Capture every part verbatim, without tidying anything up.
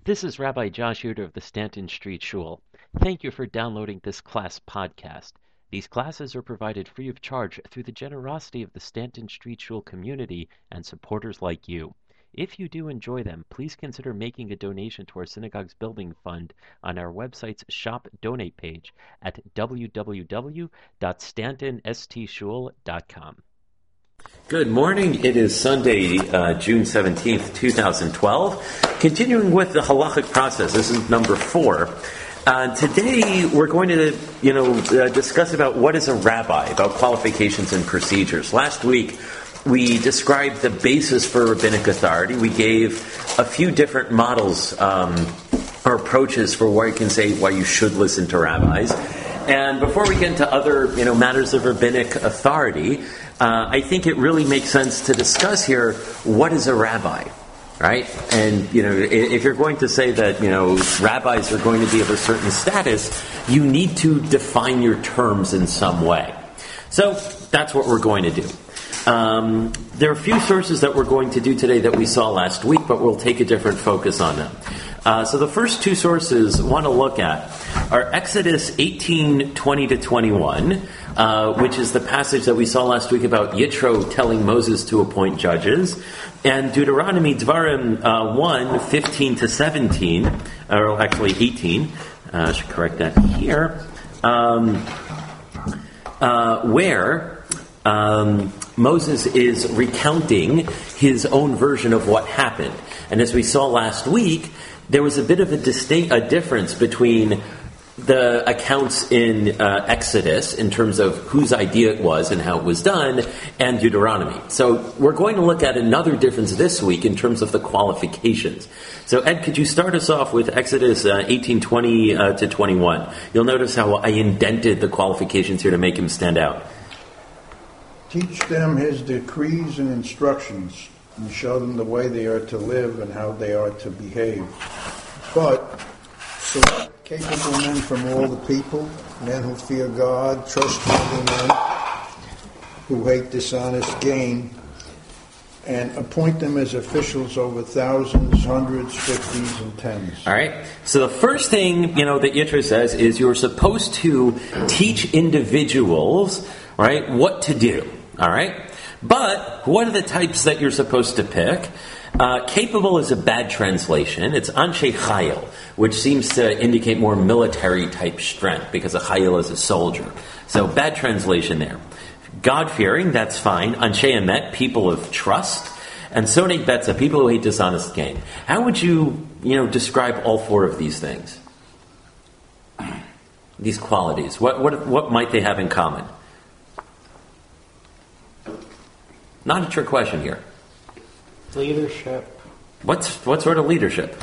This is Rabbi Josh Yoder of the Stanton Street Shul. Thank you for downloading this class podcast. These classes are provided free of charge through the generosity of the Stanton Street Shul community and supporters like you. If you do enjoy them, please consider making a donation to our synagogue's building fund on our website's Shop Donate page at w w w dot stanton s t shul dot com. Good morning. It is Sunday, uh, June seventeenth, twenty twelve. Continuing with the halachic process, this is number four. Uh, today we're going to, you know, uh, discuss about what is a rabbi, about qualifications and procedures. Last week we described the basis for rabbinic authority. We gave a few different models um, or approaches for why you can say why you should listen to rabbis. And before we get into other, you know, matters of rabbinic authority, uh, I think it really makes sense to discuss here what is a rabbi, right? And, you know, if you're going to say that, you know, rabbis are going to be of a certain status, you need to define your terms in some way. So that's what we're going to do. Um, there are a few sources that we're going to do today that we saw last week, but we'll take a different focus on them. Uh, so the first two sources I want to look at are Exodus eighteen, twenty to twenty-one, uh, which is the passage that we saw last week about Yitro telling Moses to appoint judges, and Deuteronomy Dvarim uh, one, fifteen to seventeen, or actually eighteen, uh, I should correct that here, um, uh, where um, Moses is recounting his own version of what happened. And as we saw last week, there was a bit of a distinct a difference between the accounts in uh, Exodus in terms of whose idea it was and how it was done, and Deuteronomy. So we're going to look at another difference this week in terms of the qualifications. So Ed, could you start us off with Exodus uh, eighteen, twenty uh, to twenty-one? You'll notice how I indented the qualifications here to make him stand out. Teach them his decrees and instructions, and show them the way they are to live and how they are to behave. But select capable men from all the people, men who fear God, trustworthy men who hate dishonest gain, and appoint them as officials over thousands, hundreds, fifties, and tens. All right. So the first thing, you know, that Yitro says is you're supposed to teach individuals, right, what to do. All right. But what are the types that you're supposed to pick? Uh, capable is a bad translation. It's Anshe Chayil, which seems to indicate more military type strength because a Chayil is a soldier. So bad translation there. God-fearing, that's fine. Anshe Emet, people of trust. And Soneg Betza, people who hate dishonest gain. How would you, you know, describe all four of these things? These qualities. What what what might they have in common? Not a trick question here. Leadership. What's what sort of leadership?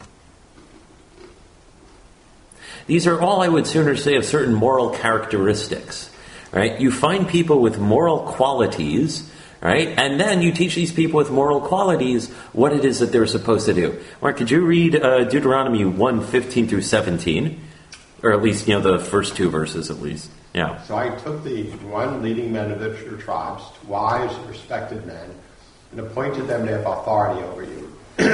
These are all, I would sooner say, of certain moral characteristics. Right? You find people with moral qualities, right? And then you teach these people with moral qualities what it is that they're supposed to do. Mark, could you read uh, Deuteronomy one, fifteen through seventeen? Or at least, you know, the first two verses at least. Yeah. So I took the one leading men of your tribes, wise, respected men, and appointed them to have authority over you.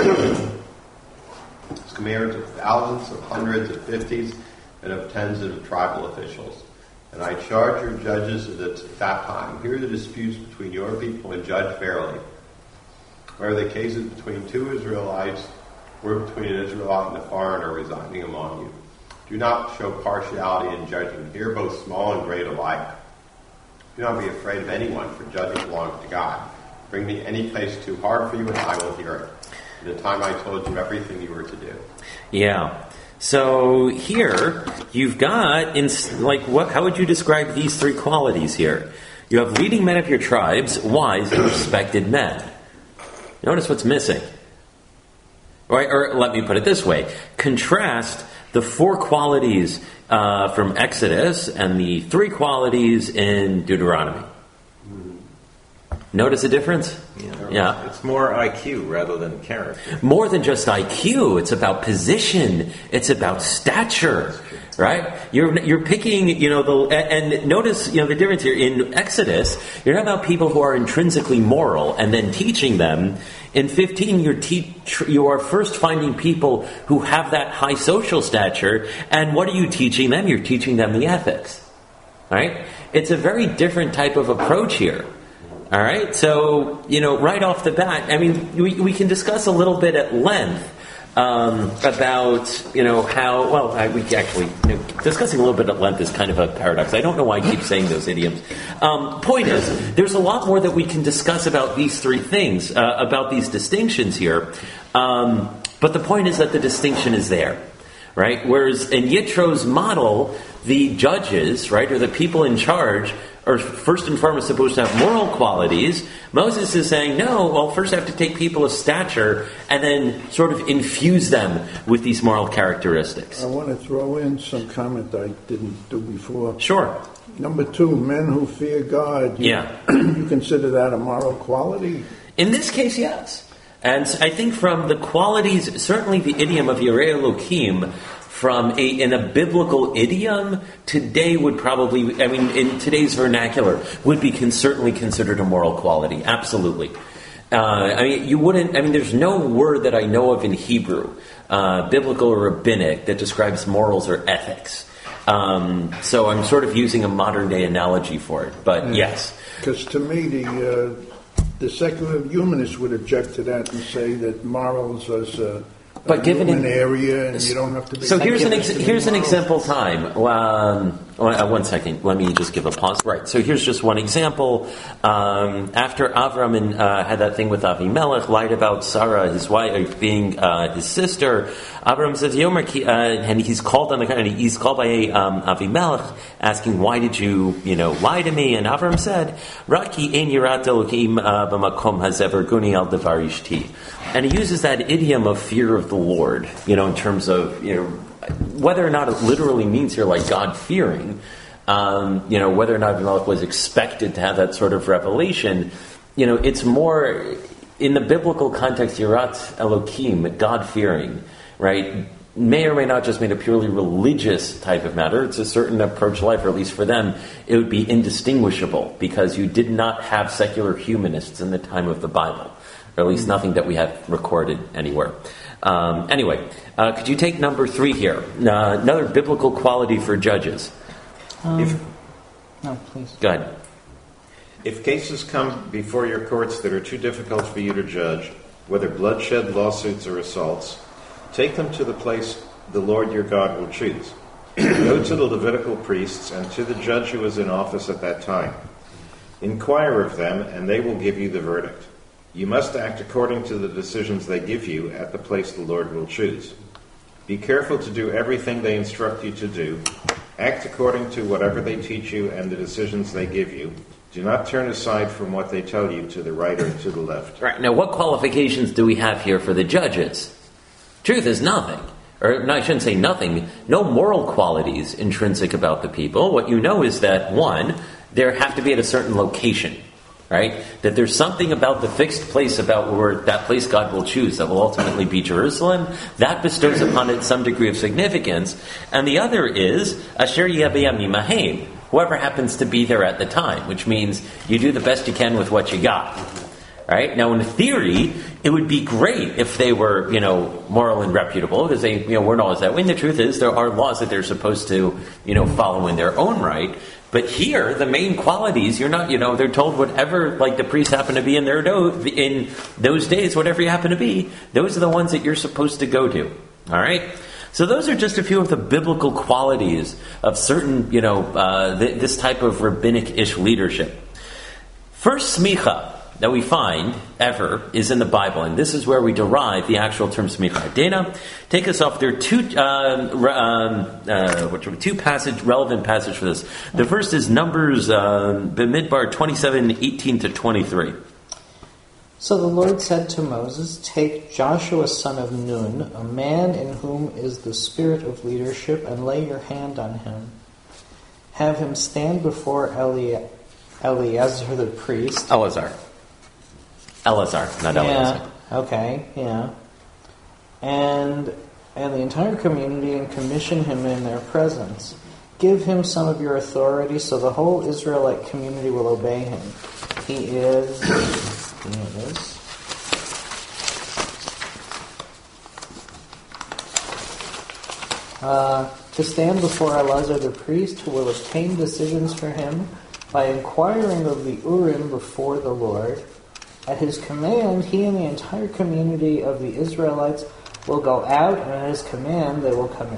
It's commanded of thousands, of hundreds, of fifties, and of tens of tribal officials. And I charge your judges at that time, hear the disputes between your people and judge fairly. Where the cases between two Israelites were between an Israelite and a foreigner residing among you. Do not show partiality in judging. Hear both small and great alike. Do not be afraid of anyone, for judgment belongs to God. Bring me any case too hard for you, and I will hear it. At the time I told you everything you were to do. Yeah. So here you've got, in, like, what? How would you describe these three qualities here? You have leading men of your tribes, wise and respected men. Notice what's missing. Right? Or let me put it this way: contrast the four qualities uh, from Exodus and the three qualities in Deuteronomy. Notice a difference? Yeah. yeah. It's more I Q rather than character. More than just I Q. It's about position. It's about stature. Right? You're you're picking, you know, the and notice, you know, the difference here in Exodus. You're talking about people who are intrinsically moral, and then teaching them. In fifteen, you're teach you are first finding people who have that high social stature, and what are you teaching them? You're teaching them the ethics. Right? It's a very different type of approach here. All right. So, you know, right off the bat, I mean, we we can discuss a little bit at length. Um, about, you know, how, well, I, we actually, you know, discussing a little bit at length is kind of a paradox. I don't know why I keep saying those idioms. Um, point is, there's a lot more that we can discuss about these three things, uh, about these distinctions here. Um, but the point is that the distinction is there, right? Whereas in Yitro's model, the judges, right, or the people in charge, are first and foremost supposed to have moral qualities. Moses is saying, no, well, first I have to take people of stature and then sort of infuse them with these moral characteristics. I want to throw in some comment I didn't do before. Sure. Number two, men who fear God. You, Yeah. You consider that a moral quality? In this case, yes. And I think from the qualities, certainly the idiom of Yirei Elokim, from a, in a biblical idiom, today would probably, I mean, in today's vernacular, would be con- certainly considered a moral quality. Absolutely. Uh, I mean, you wouldn't, I mean, there's no word that I know of in Hebrew, uh, biblical or rabbinic, that describes morals or ethics. Um, so I'm sort of using a modern day analogy for it. But yeah. Yes. Because to me, the uh, the secular humanists would object to that and say that morals is a But given an in, area, and you don't have to be. So here's an ex- here's an moral. example time. Um, one second, let me just give a pause. Right. So here's just one example. Um, after Avram and, uh, had that thing with Avimelech, lied about Sarah, his wife, being uh, his sister. Avram says, "Yomer," uh, and he's called on the and he's called by um, Avimelech, asking, "Why did you, you know, lie to me?" And Avram said, "Raki ein yirat Elokim b'makom hazever guni al devar ishti." And he uses that idiom of fear of the Lord, you know, in terms of, you know, whether or not it literally means here like God-fearing, um, you know, whether or not Abimelech was expected to have that sort of revelation, you know, it's more, in the biblical context, Yirat Elokim, God-fearing, right, may or may not just mean a purely religious type of matter. It's a certain approach to life, or at least for them, it would be indistinguishable, because you did not have secular humanists in the time of the Bible. Or at least nothing that we have recorded anywhere. Um, anyway, uh, could you take number three here? Uh, another biblical quality for judges. Um, If, no, please. Go ahead. if cases come before your courts that are too difficult for you to judge, whether bloodshed, lawsuits, or assaults, take them to the place the Lord your God will choose. Go to the Levitical priests and to the judge who is in office at that time. Inquire of them, and they will give you the verdict. You must act according to the decisions they give you at the place the Lord will choose. Be careful to do everything they instruct you to do. Act according to whatever they teach you and the decisions they give you. Do not turn aside from what they tell you to the right or to the left. Right. Now, what qualifications do we have here for the judges? Truth is nothing. Or, no, I shouldn't say nothing. No moral qualities intrinsic about the people. What you know is that, one, they have to be at a certain location. Right? That there's something about the fixed place, about where that place God will choose, that will ultimately be Jerusalem. That bestows upon it some degree of significance. And the other is, Asher Yabiyam Mahem, whoever happens to be there at the time, which means you do the best you can with what you got. Right? Now, in theory, it would be great if they were, you know, moral and reputable, because they, you know, weren't always that way. And the truth is, there are laws that they're supposed to, you know, follow in their own right. But here, the main qualities, you're not, you know, they're told whatever, like the priests happen to be in their do- in those days, whatever you happen to be, those are the ones that you're supposed to go to. All right? So those are just a few of the biblical qualities of certain, you know, uh, th- this type of rabbinic-ish leadership. First smicha that we find ever is in the Bible, and this is where we derive the actual term smicha. Dana, take us off. There are two um, um, uh, what, two passage relevant passage for this. The first is Numbers um, B'midbar twenty-seven eighteen to twenty-three. So the Lord said to Moses, "Take Joshua son of Nun, a man in whom is the spirit of leadership, and lay your hand on him. Have him stand before Eli- Eleazar the priest." Eleazar. Eleazar, not Yeah, Eleazar. okay, yeah. And and the entire community and commission him in their presence. Give him some of your authority so the whole Israelite community will obey him. He is... He is... Uh, to stand before Elazar the priest, who will obtain decisions for him by inquiring of the Urim before the Lord. At his command, he and the entire community of the Israelites will go out, and at his command they will come in.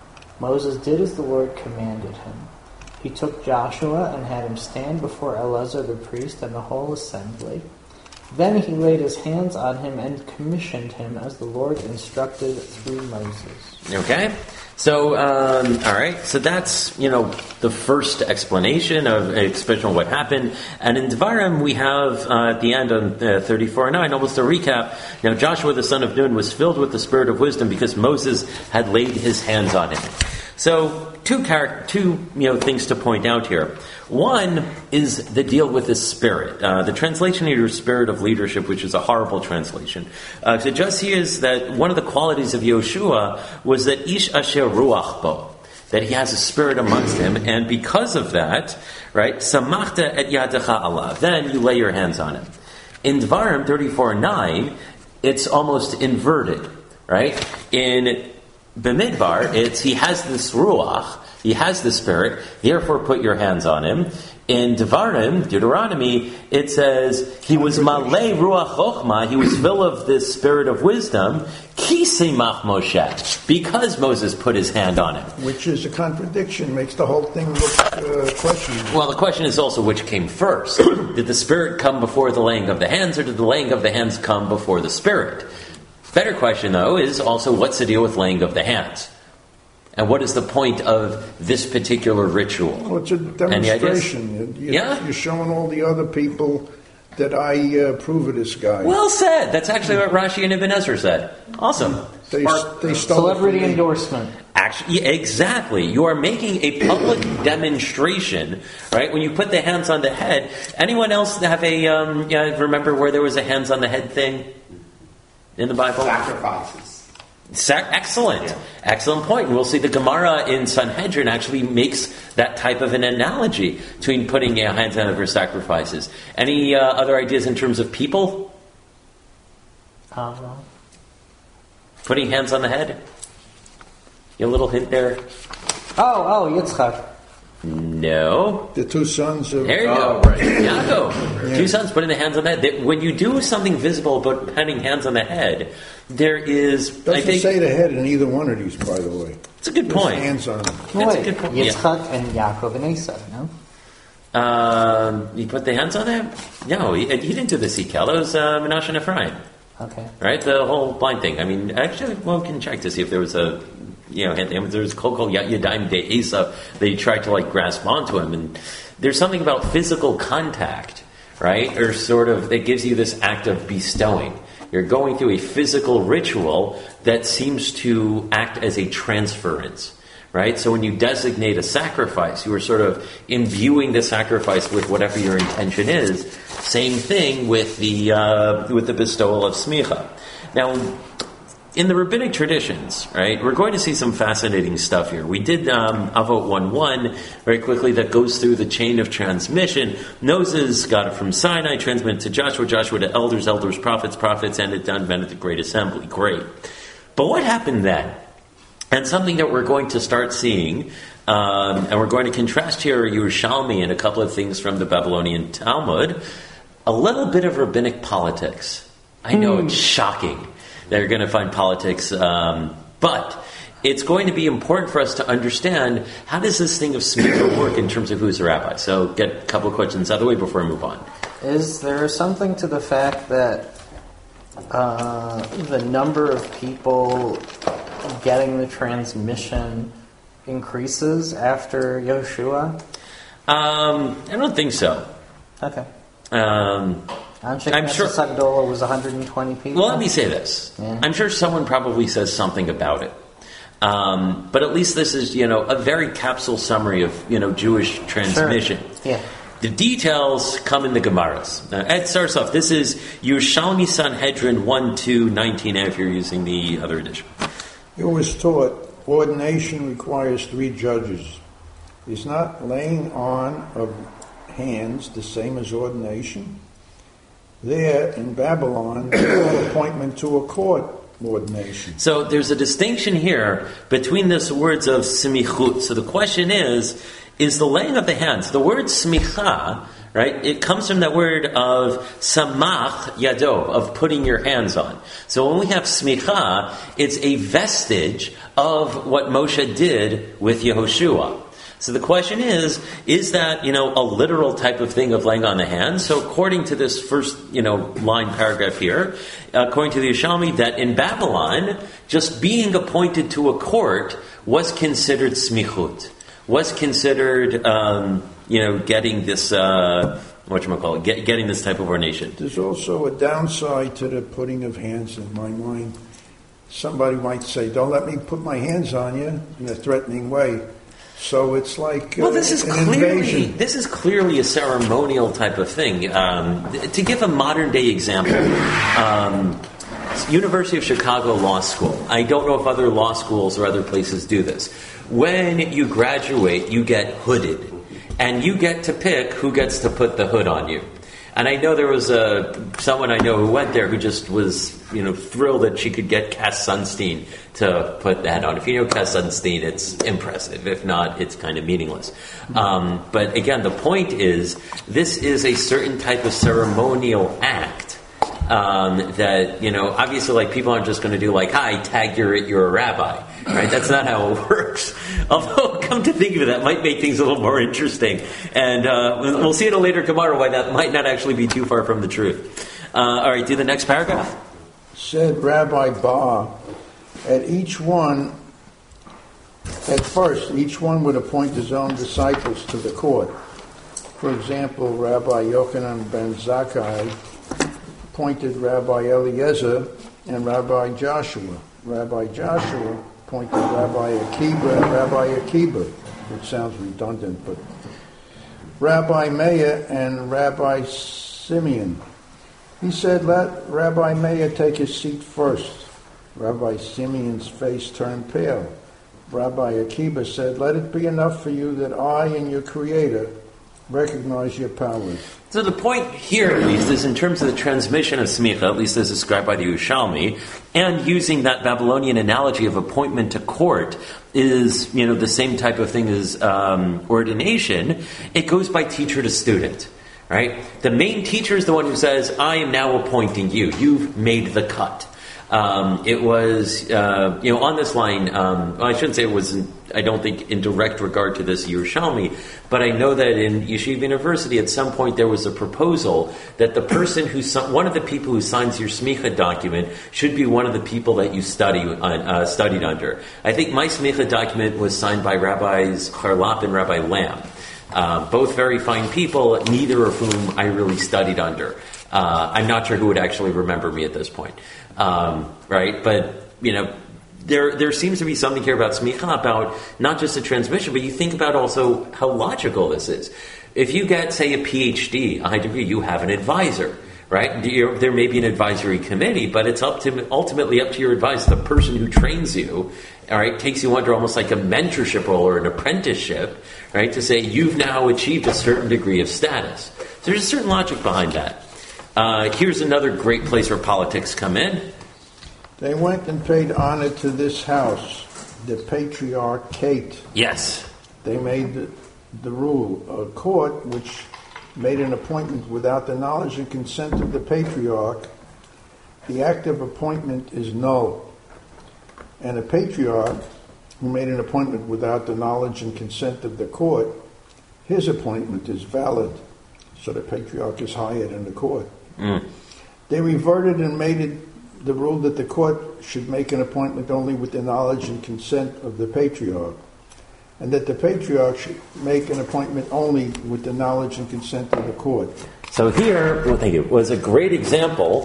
Moses did as the Lord commanded him. He took Joshua and had him stand before Elazar the priest and the whole assembly. Then he laid his hands on him and commissioned him as the Lord instructed through Moses. Okay? So, um, all right. So that's, you know, the first explanation of expression of what happened. And in Devarim, we have uh, at the end on uh, thirty-four nine, almost a recap. Now, Joshua the son of Nun was filled with the spirit of wisdom because Moses had laid his hands on him. So, two char- two you know things to point out here. One is the deal with the spirit. Uh, the translation here is spirit of leadership, which is a horrible translation. Uh, so just here is that one of the qualities of Yoshua was that ish asher ruach bo, that he has a spirit amongst him, and because of that, right, samachta et yadecha alav, then you lay your hands on him. In Dvarim thirty-four nine, it's almost inverted, right? In B'midbar, it's he has this ruach, he has the spirit, therefore put your hands on him. In Devarim, Deuteronomy, it says he was malei ruach chochma, he was full of this spirit of wisdom, ki simach Moshe, because Moses put his hand on him. Which is a contradiction, makes the whole thing look uh, questionable. Well, the question is also which came first. Did the spirit come before the laying of the hands, or did the laying of the hands come before the spirit? Better question, though, is also what's the deal with laying of the hands? And what is the point of this particular ritual? Well, it's a demonstration. You're, yeah? You're showing all the other people that I uh, approve of this guy. Well said. That's actually what Rashi and Ibn Ezra said. Awesome. They, Or, they stole Celebrity endorsement. Actually, exactly. You are making a public demonstration, right? When you put the hands on the head. Anyone else have a, um, yeah, remember where there was a hands on the head thing in the Bible? Sacrifices. Excellent. Yeah. Excellent point. And we'll see the Gemara in Sanhedrin actually makes that type of an analogy between putting your hands on for sacrifices. Any uh, other ideas in terms of people? Uh-huh. Putting hands on the head? A little hint there? Oh, oh, Yitzchak. No. The two sons of... There you oh, go. Right. Yaakov. Yeah. Two sons putting the hands on the head. When you do something visible but putting hands on the head, there is... Doesn't I think, say the head in either one of these, by the way. It's a good There's point. hands on them. No, That's wait, a good point. Yitzchak Yeah. and Yaakov and Esau, no? Um, you put the hands on him? No, he, he didn't do the Sikel. It was uh, Menashe and Ephraim. Okay. Right? The whole blind thing. I mean, actually, well, we can check to see if there was a... You know, there was Kol Kol Yadayim De Esav that he tried to like grasp onto him, and there's something about physical contact, right? Or sort of that gives you this act of bestowing. You're going through a physical ritual that seems to act as a transference, right? So when you designate a sacrifice, you are sort of imbuing the sacrifice with whatever your intention is. Same thing with the uh, with the bestowal of smicha. Now, in the rabbinic traditions, right, we're going to see some fascinating stuff here. We did um, Avot one one very quickly that goes through the chain of transmission. Moses got it from Sinai, transmitted to Joshua, Joshua to elders, elders, prophets, prophets, and it done at the Great Assembly. Great. But what happened then? And something that we're going to start seeing, um, and we're going to contrast here Yerushalmi and a couple of things from the Babylonian Talmud, a little bit of rabbinic politics. I know mm. it's shocking. They're going to find politics, um, but it's going to be important for us to understand how does this thing of smicha work in terms of who's a rabbi. So get a couple of questions out of the way before we move on. Is there something to the fact that uh, the number of people getting the transmission increases after Yoshua? Um, I don't think so. Okay. Um, I'm sure I'm sure Sagdola was one hundred twenty people. Well, let me say this. Yeah. I'm sure someone probably says something about it. Um, but at least this is, you know, a very capsule summary of, you know, Jewish transmission. Sure. Yeah. The details come in the Gemaras. Now, Ed starts off. This is Yerushalmi Sanhedrin one two nineteen if you're using the other edition. It was taught ordination requires three judges. Is not laying on of hands the same as ordination? There in Babylon, they call appointment to a court ordination. So there's a distinction here between these words of smichut. So the question is, is the laying of the hands, the word smicha, right? It comes from that word of samach yado, of putting your hands on. So when we have smicha, it's a vestige of what Moshe did with Yehoshua. So the question is, is that, you know, a literal type of thing of laying on the hands? So according to this first, you know, line paragraph here, according to the Yerushalmi, that in Babylon, just being appointed to a court was considered smichut, was considered, um, you know, getting this, uh, whatchamacallit, get, getting this type of ordination. There's also a downside to the putting of hands in my mind. Somebody might say, don't let me put my hands on you in a threatening way. So it's like uh, well, this is an clearly invasion. this is clearly a ceremonial type of thing. Um, to give a modern day example, um, University of Chicago Law School. I don't know if other law schools or other places do this. When you graduate, you get hooded, and you get to pick who gets to put the hood on you. And I know there was a someone I know who went there who just was, you know, thrilled that she could get Cass Sunstein to put that on. If you know Cass Sunstein, it's impressive. If not, it's kind of meaningless. Um, but again, the point is, this is a certain type of ceremonial act um, that, you know, obviously, like, people aren't just going to do like, "Hi, tag you're you're a rabbi," right? That's not how it works. Although, come to think of it, that might make things a little more interesting. And uh, we'll see in a later Gemara why that might not actually be too far from the truth. Uh, all right, do the next paragraph. Said Rabbi Ba, at each one, at first, each one would appoint his own disciples to the court. For example, Rabbi Yochanan ben Zakkai appointed Rabbi Eliezer and Rabbi Joshua. Rabbi Joshua appointed Rabbi Akiba and Rabbi Akiba, which sounds redundant, but Rabbi Meir and Rabbi Simeon. He said, let Rabbi Meir take his seat first. Rabbi Simeon's face turned pale. Rabbi Akiba said, let it be enough for you that I and your Creator recognize your powers. So the point here, at least, is in terms of the transmission of smicha, at least as described by the Yerushalmi, and using that Babylonian analogy of appointment to court is, you know, the same type of thing as um, ordination. It goes by teacher to student, right? The main teacher is the one who says, I am now appointing you. You've made the cut. Um, it was, uh, you know, on this line, um, well, I shouldn't say it was, in, I don't think in direct regard to this Yerushalmi, but I know that in Yeshiva University at some point there was a proposal that the person who, one of the people who signs your smicha document should be one of the people that you study uh, studied under. I think my smicha document was signed by Rabbis Charlap and Rabbi Lamb, uh, both very fine people, neither of whom I really studied under. Uh, I'm not sure who would actually remember me at this point. Um, right, but you know, there there seems to be something here about smicha, about not just the transmission, but you think about also how logical this is. If you get, say, a P H D, a high degree, you have an advisor, right? You're, there may be an advisory committee, but it's up to ultimately up to your advisor, the person who trains you. All right, takes you under almost like a mentorship role or an apprenticeship, right? To say you've now achieved a certain degree of status. So there's a certain logic behind that. Uh, here's another great place where politics come in. They went and paid honor to this house, the patriarchate. Yes. They made the, the rule. A court which made an appointment without the knowledge and consent of the patriarch, the act of appointment is null. And a patriarch who made an appointment without the knowledge and consent of the court, his appointment is valid. So the patriarch is hired in the court. Mm. They reverted and made it the rule that the court should make an appointment only with the knowledge and consent of the patriarch, and that the patriarch should make an appointment only with the knowledge and consent of the court. So here, well, thank you, was a great example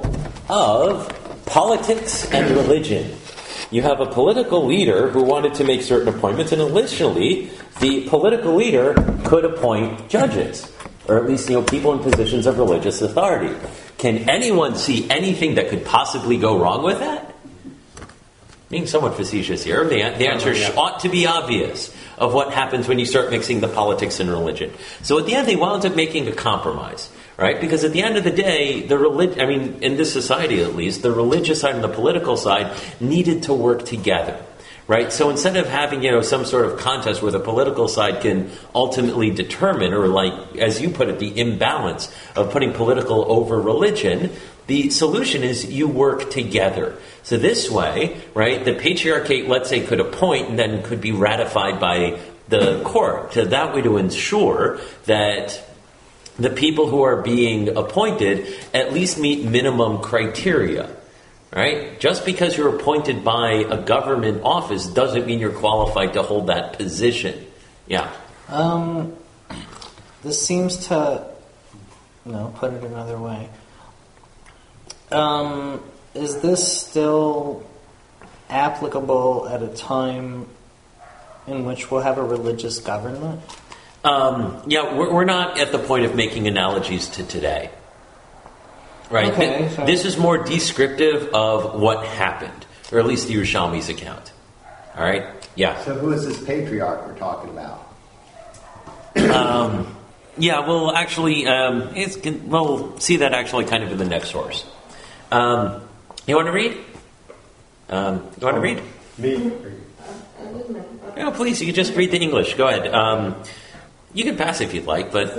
of politics and religion. You have a political leader who wanted to make certain appointments, and initially, the political leader could appoint judges, or at least, you know, people in positions of religious authority. Can anyone see anything that could possibly go wrong with that? Being somewhat facetious here, the, the answer yeah. ought to be obvious of what happens when you start mixing the politics and religion. So at the end, they wound up making a compromise, right? Because at the end of the day, the relig- I mean, in this society at least, the religious side and the political side needed to work together. Right, so instead of having, you know, some sort of contest where the political side can ultimately determine, or like, as you put it, the imbalance of putting political over religion, the solution is you work together. So this way, right, the patriarchate, let's say, could appoint and then could be ratified by the court. So that way to ensure that the people who are being appointed at least meet minimum criteria. Right? Just because you're appointed by a government office doesn't mean you're qualified to hold that position. Yeah. Um, this seems to, no, put it another way. Um, is this still applicable at a time in which we'll have a religious government? Um, yeah, we're, we're not at the point of making analogies to today. Right. Okay, Th- so this is more descriptive of what happened, or at least the Yerushalmi's account. All right. Yeah. So who is this patriarch we're talking about? Um, yeah. Well, actually, um, it's we'll see that actually kind of in the next source. Um, you want to read? Um, you want to read? Me. Yeah, please. You can just read the English. Go ahead. Um, you can pass if you'd like, but.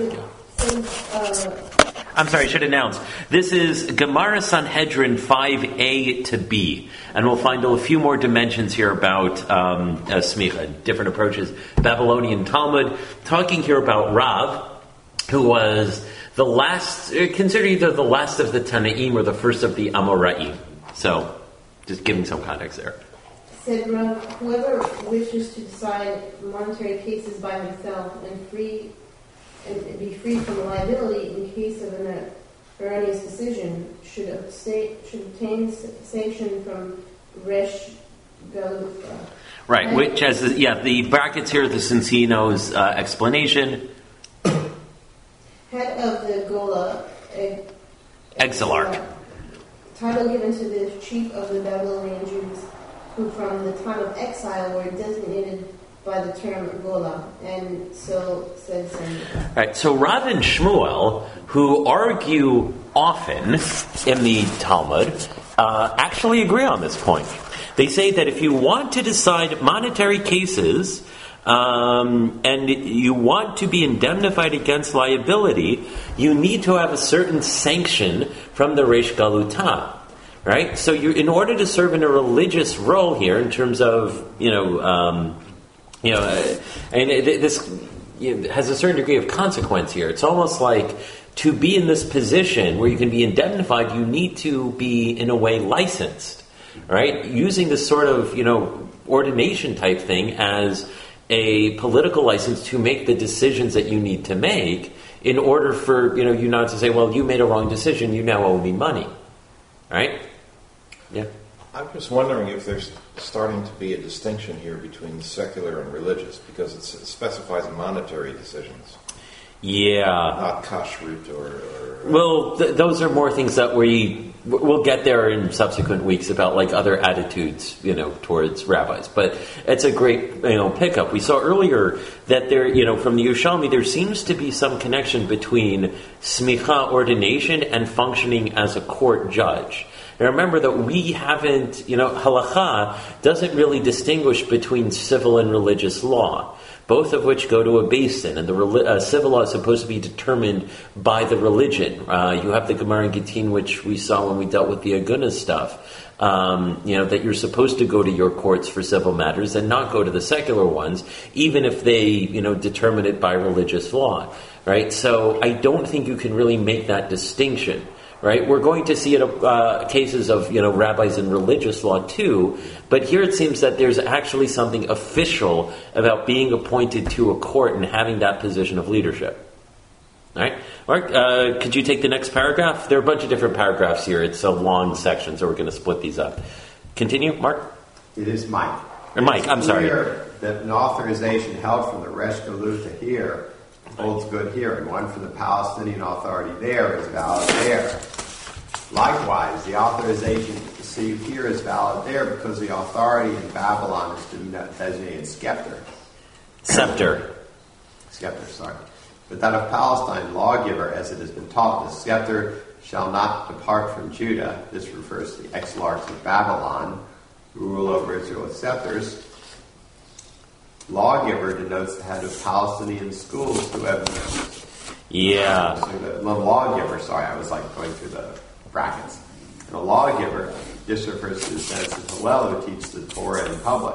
I'm sorry, I should announce. This is Gemara Sanhedrin five A to B. And we'll find a few more dimensions here about um, uh, smicha, different approaches. Babylonian Talmud, talking here about Rav, who was the last, considered either the last of the Tanaim or the first of the Amoraim. So, just giving some context there. Said Rav, whoever wishes to decide monetary cases by himself and free and be free from liability in case of an erroneous decision should abstain, should obtain sanction from Resh Galuta. Right, which has the, yeah the brackets here, the Cincino's uh, explanation. Head of the Gola, e- Exilarch. Uh, title given to the chief of the Babylonian Jews, who from the time of exile were designated by the term Gola, and so said Samuel. Right, so Rav and Shmuel, who argue often in the Talmud, uh, actually agree on this point. They say that if you want to decide monetary cases, um, and you want to be indemnified against liability, you need to have a certain sanction from the Reish Galuta. Right? So you, in order to serve in a religious role here, in terms of, you know, um, You know, and it, this has a certain degree of consequence here. It's almost like to be in this position where you can be indemnified, you need to be, in a way, licensed, right? Using this sort of, you know, ordination type thing as a political license to make the decisions that you need to make in order for, you know, you not to say, well, you made a wrong decision, you now owe me money, right? Yeah. I'm just wondering if there's starting to be a distinction here between secular and religious, because it specifies monetary decisions. Yeah. Not kashrut or... or well, th- those are more things that we... We'll get there in subsequent weeks about like other attitudes, you know, towards rabbis. But it's a great, you know, pickup. We saw earlier that there, you know, from the Yerushalmi, there seems to be some connection between smicha, ordination, and functioning as a court judge. Now remember that we haven't, you know, halacha doesn't really distinguish between civil and religious law, both of which go to a basin, and the uh, civil law is supposed to be determined by the religion. Uh, you have the Gemara in Gittin, which we saw when we dealt with the Aguna stuff, um, you know, that you're supposed to go to your courts for civil matters and not go to the secular ones, even if they, you know, determine it by religious law, right? So I don't think you can really make that distinction. Right, we're going to see it, uh, cases of, you know, rabbis in religious law too, but here it seems that there's actually something official about being appointed to a court and having that position of leadership. All right, Mark, uh, could you take the next paragraph? There are a bunch of different paragraphs here. It's a long section, so we're going to split these up. Continue, Mark. It is Mike. Or Mike, I'm sorry. That an authorization held from the Resh Galuta here holds good here, and one from the Palestinian Authority there is valid there. Likewise, the authorization received here is valid there because the authority in Babylon is designated scepter. Scepter. Scepter, sorry. But that of Palestine, lawgiver, as it has been taught, the scepter shall not depart from Judah. This refers to the exilarchs of Babylon, who rule over Israel with scepters. Lawgiver denotes the head of Palestinian schools who have... Yeah. The lawgiver, sorry, I was like going through the brackets. And a lawgiver, this refers to the descendants of Hillel who teach the Torah in public.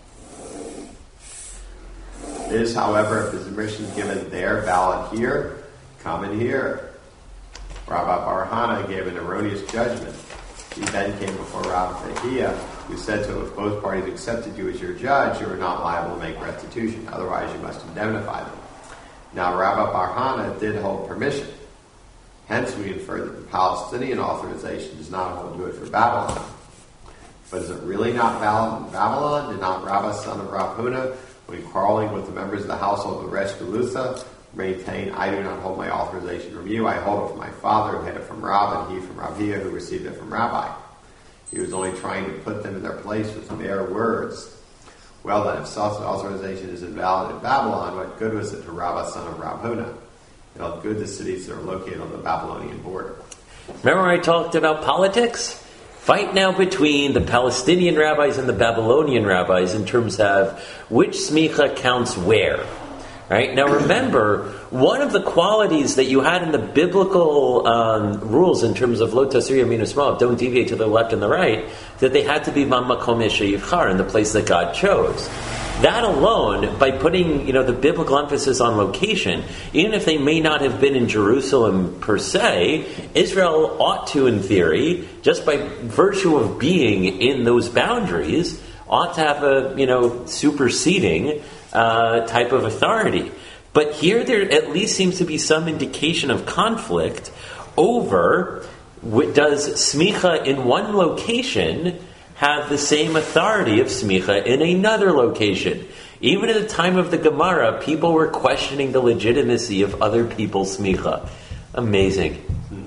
Is, however, if the permission given there valid here, common here. Rabbi Bar Hana gave an erroneous judgment. He then came before Rabbi Fahia, who said to him, if both parties accepted you as your judge, you are not liable to make restitution. Otherwise, you must indemnify them. Now, Rabbi Bar Hana did hold permission. Hence, we infer that the Palestinian authorization does not hold good for Babylon. But is it really not valid in Babylon? Did not Rabbi, son of Rav Huna, when quarreling with the members of the household of Resh Galutha, maintain, I do not hold my authorization from you, I hold it from my father, who had it from Rab, and he from Rabbiah, who received it from Rabbi. He was only trying to put them in their place with bare words. Well then, if such authorization is invalid in Babylon, what good was it to Rabbi, son of Rav Huna? It held good the cities that are located on the Babylonian border. Remember I talked about politics? Fight now between the Palestinian rabbis and the Babylonian rabbis in terms of which smicha counts where. Right? Now remember, one of the qualities that you had in the biblical um, rules in terms of lo tasir yamin u'shmal, don't deviate to the left and the right, that they had to be makom yivchar, in the place that God chose. That alone, by putting, you know, the biblical emphasis on location, even if they may not have been in Jerusalem per se, Israel ought to, in theory, just by virtue of being in those boundaries, ought to have a, you know, superseding uh, type of authority. But here there at least seems to be some indication of conflict over, does smicha in one location have the same authority of smicha in another location? Even at the time of the Gemara, people were questioning the legitimacy of other people's smicha. Amazing.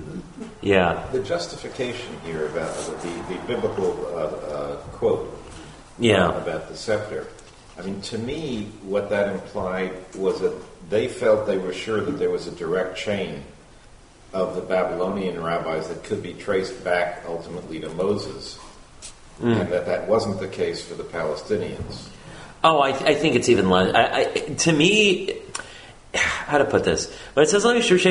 Yeah. The justification here about the, the biblical uh, uh, quote yeah. uh, about the scepter, I mean, to me, what that implied was that they felt they were sure that there was a direct chain of the Babylonian rabbis that could be traced back ultimately to Moses. Mm. And that that wasn't the case for the Palestinians. Oh, I, I think it's even less. I, I, to me, how to put this? When it says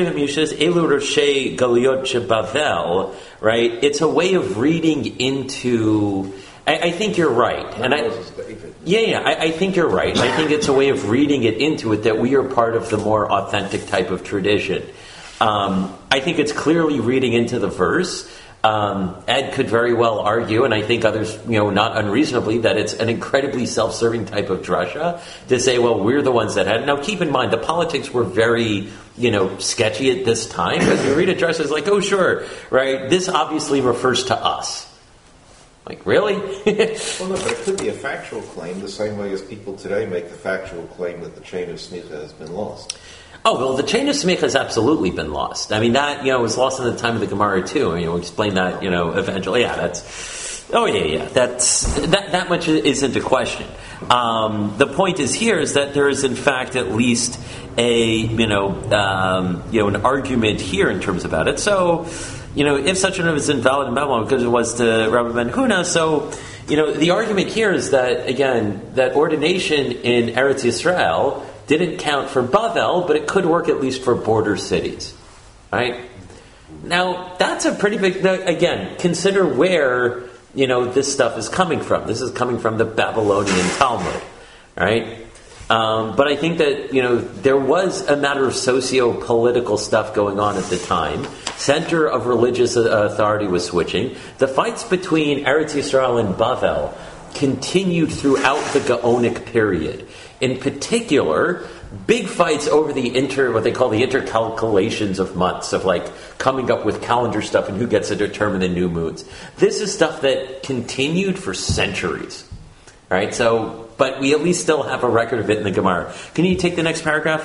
Elu Roshei Galuyot Shebavel, right? It's a way of reading into. I, I think you're right, and I. Yeah, yeah, I, I think you're right. I think it's a way of reading it into it that we are part of the more authentic type of tradition. Um, I think it's clearly reading into the verse. Um, Ed could very well argue, and I think others, you know, not unreasonably, that it's an incredibly self-serving type of drasha to say, well, we're the ones that had it. Now, keep in mind, the politics were very, you know, sketchy at this time. As you read a drasha, it's like, oh, sure, right? This obviously refers to us. Like, really? Well, no, but it could be a factual claim the same way as people today make the factual claim that the chain of smicha has been lost. Oh, well, the chain of smicha has absolutely been lost. I mean, that, you know, was lost in the time of the Gemara, too. I mean, we'll explain that, you know, eventually. Yeah, that's... Oh, yeah, yeah. That's... That, that much isn't a question. Um, the point is here is that there is, in fact, at least a, you know, um, you know, an argument here in terms about it. So, you know, if such an is invalid in Babylon because it was to Rabbi Ben Huna, so, you know, the argument here is that, again, that ordination in Eretz Yisrael didn't count for Bavel, but it could work at least for border cities, right? Now, that's a pretty big... Again, consider where, you know, this stuff is coming from. This is coming from the Babylonian Talmud, right? Um, but I think that, you know, there was a matter of socio-political stuff going on at the time. Center of religious authority was switching. The fights between Eretz Yisrael and Bavel continued throughout the Gaonic period. In particular, big fights over the inter, what they call the intercalculations of months, of like coming up with calendar stuff and who gets to determine the new moons. This is stuff that continued for centuries, right? So, but we at least still have a record of it in the Gemara. Can you take the next paragraph?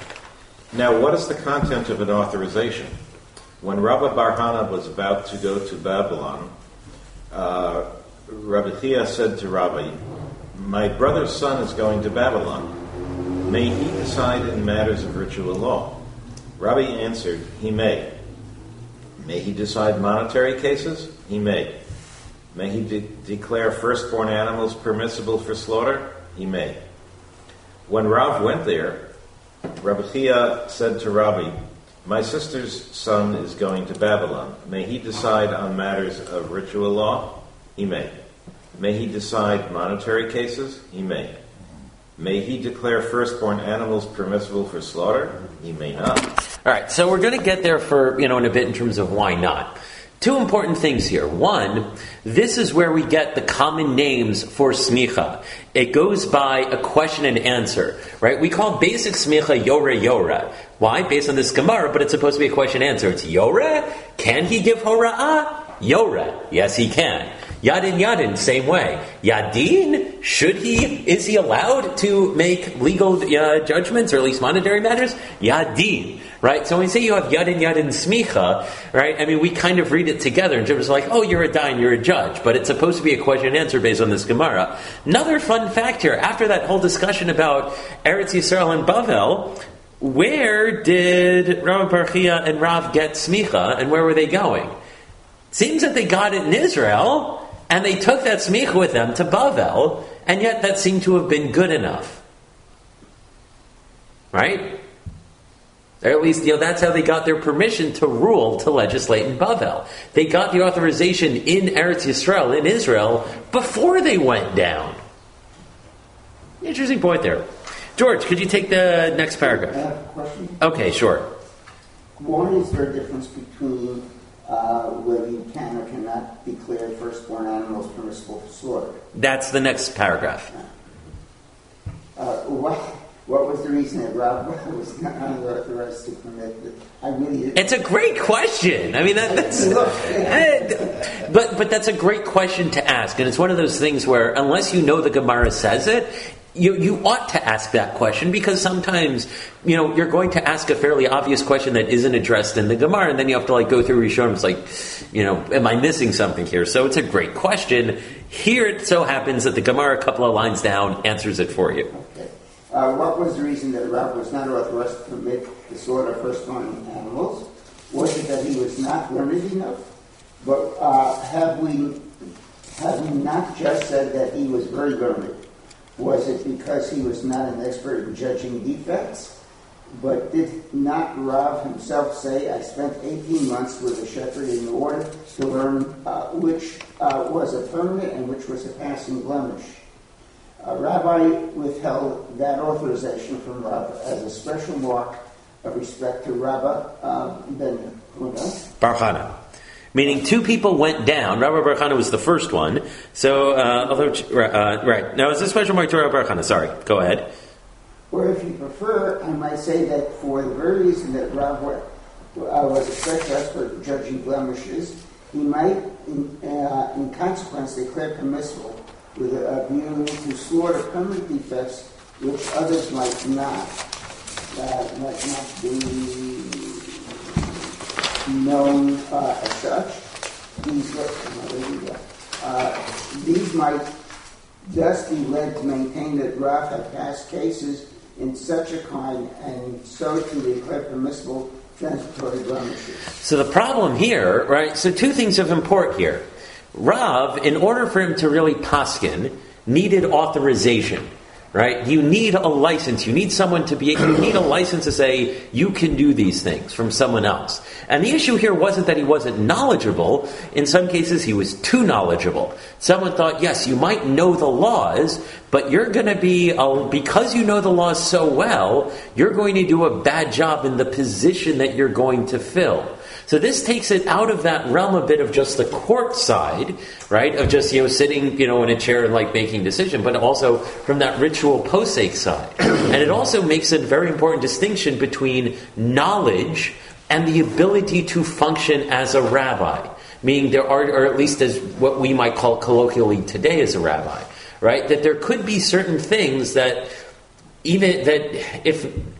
Now, what is the content of an authorization? When Rabbi Bar Hana was about to go to Babylon, uh, Rabbi Chia said to Rabbi, "My brother's son is going to Babylon. May he decide in matters of ritual law?" Rabbi answered, "He may. May he decide monetary cases? He may. May he de- declare firstborn animals permissible for slaughter? He may." When Rav went there, Rabbi Chia said to Rabbi, "My sister's son is going to Babylon. May he decide on matters of ritual law? He may. May he decide monetary cases? He may. May he declare firstborn animals permissible for slaughter? He may not." All right, so we're going to get there for, you know, in a bit in terms of why not. Two important things here. One, this is where we get the common names for smicha. It goes by a question and answer, right? We call basic smicha yora yora. Why? Based on this Gemara, but it's supposed to be a question and answer. It's yora. Can he give hora'ah? Yora. Yes, he can. Yadin Yadin, same way. Yadin, should he, is he allowed to make legal uh, judgments, or at least monetary matters? Yadin, right? So when we say you have Yadin Yadin Smicha, right, I mean, we kind of read it together in terms of like, oh, you're a dayan, you're a judge, but it's supposed to be a question and answer based on this Gemara. Another fun fact here, after that whole discussion about Eretz Yisrael and Bavel, where did Rav Bar Chia and Rav get Smicha, and where were they going? Seems that they got it in Israel, and they took that smicha with them to Bavel, and yet that seemed to have been good enough. Right? Or at least, you know, that's how they got their permission to rule, to legislate in Bavel. They got the authorization in Eretz Yisrael, in Israel, before they went down. Interesting point there. George, could you take the next paragraph? I have a question. Okay, sure. Why is there a difference between uh, whether you can or cannot declare firstborn animals permissible for slaughter? That's the next paragraph. Uh, what, what was the reason that Rob was not unauthorized to permit it? I really It's a great question. I mean, that, that's... but, but that's a great question to ask. And it's one of those things where, unless you know the Gemara says it, You you ought to ask that question, because sometimes, you know, you're going to ask a fairly obvious question that isn't addressed in the Gemara, and then you have to like go through Rishonim. It's like, you know, am I missing something here? So it's a great question. Here it so happens that the Gemara, a couple of lines down, answers it for you. Okay. Uh, what was the reason that Rav was not authorized to permit the slaughter of firstborn animals? Was it that he was not learned enough? But uh, have we have we not just said that he was very learned? Was it because he was not an expert in judging defects? But did not Rav himself say, "I spent eighteen months with a shepherd in order to learn uh, which uh, was a permanent and which was a passing blemish"? Uh, Rabbi withheld that authorization from Rav as a special mark of respect to Rabbi uh, Ben Huna. Bar Chana. Meaning two people went down. Rabbi Bar Chana was the first one. So, uh, although, uh, right. Now, is this special mark to Rabbi Bar Chana? Sorry. Go ahead. Or if you prefer, I might say that for the very reason that Rav uh, was a special expert in judging blemishes, he might, in, uh, in consequence, declare permissible with a view to slaughter permanent defects which others might not, uh, might not be known uh, as such. These, uh, these might thus be led to maintain that Rav had past cases in such a kind, and so to declare permissible transitory blemishes. So the problem here, right, so two things of import here. Rav, in order for him to really paskin, needed authorization. Right? You need a license. You need someone to be, you need a license to say, you can do these things from someone else. And the issue here wasn't that he wasn't knowledgeable. In some cases, he was too knowledgeable. Someone thought, yes, you might know the laws, but you're going to be, a, because you know the laws so well, you're going to do a bad job in the position that you're going to fill. So this takes it out of that realm a bit of just the court side, right? Of just, you know, sitting, you know, in a chair and like making decision, but also from that ritual posek side. And it also makes a very important distinction between knowledge and the ability to function as a rabbi. Meaning there are, or at least as what we might call colloquially today as a rabbi, right? That there could be certain things that even, that if...